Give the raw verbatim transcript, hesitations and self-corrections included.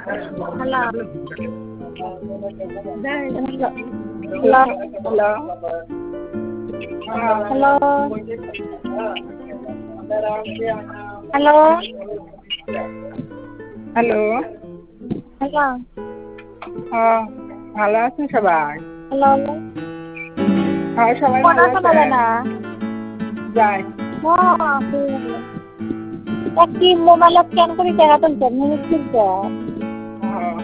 Hello. Hello, hello. Hello. Hello. Hello. Hello. হ্যাঁ, ভালো আছেন সবাই? হ্যালো। হ্যাঁ, সবাই কথা ভালো শোনা যায় আছেন? না। যাই। হ্যাঁ, ঠিক আছে। তা কি মোবাইলে স্ক্যান করে টাকা তুলছেন? মিনিট তুলছেন? হ্যাঁ।